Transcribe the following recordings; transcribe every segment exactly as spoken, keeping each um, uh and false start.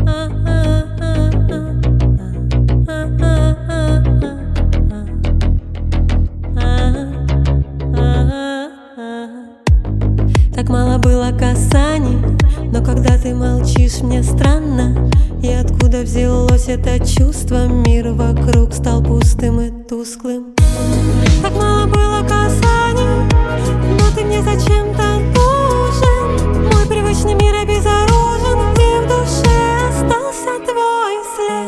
Так мало было касаний, но когда ты молчишь, мне странно. И откуда взялось это чувство? Мир вокруг стал пустым и тусклым. Так мало было касаний, но ты мне зачем-то нужен. Мой привычный мир обезоружен, и в душе остался твой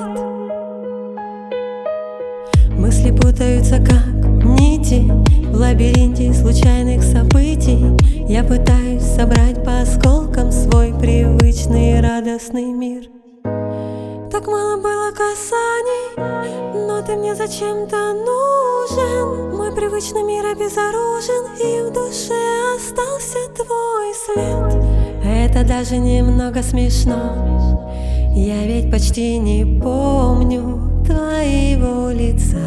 след. Мысли путаются, как нити в лабиринте случайных событий. Я пытаюсь собрать по осколкам свой привычный и радостный мир. Так мало было касаний, но ты мне зачем-то нужен. Мой привычный мир обезоружен, и в душе остался твой след. Это даже немного смешно. Я ведь почти не помню твоего лица,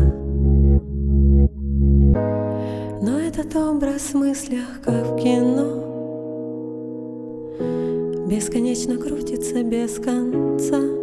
но этот образ в мыслях, как в кино, бесконечно крутится без конца.